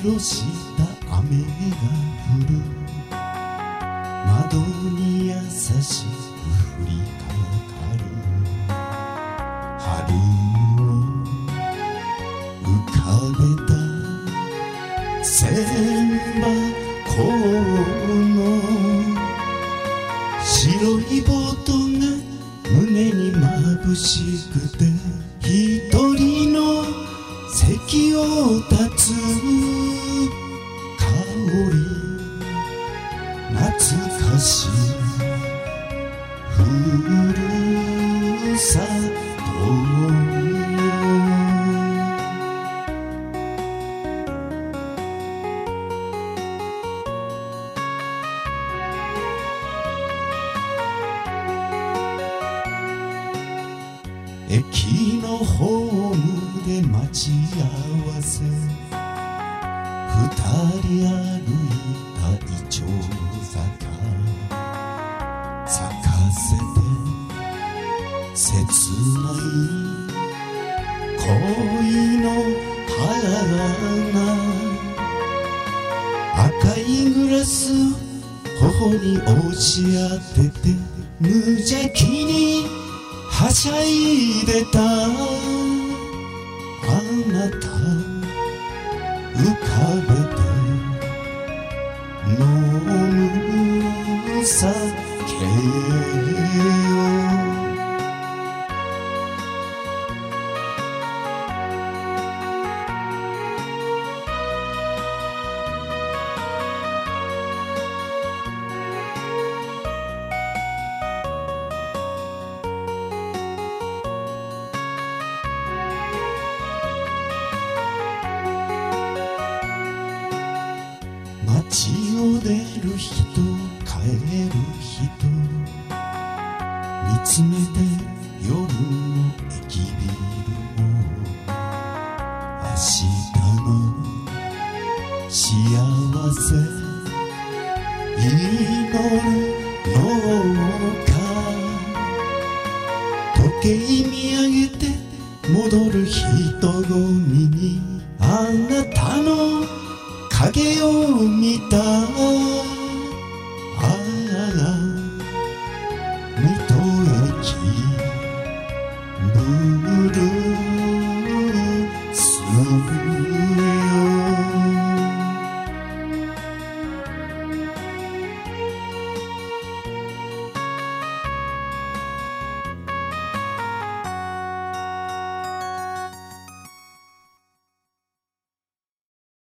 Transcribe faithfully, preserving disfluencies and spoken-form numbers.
ろした雨が降る窓に優しく降りかかる春を浮かべた千葉港の白いボートが胸に眩しくて一人の席を立つ香り懐かしいふるさと駅のホームで待ち合わせ二人歩いたイチョウ坂咲かせて切ない恋の花赤いグラス頬に押し当てて無邪気にはしゃいでたあなた浮かべて飲む酒を街を出る人帰る人見つめて夜の駅ビルを明日の幸せ祈るのか時計見上げて戻る人混みにあなたの影を見たああ水戸駅ブルース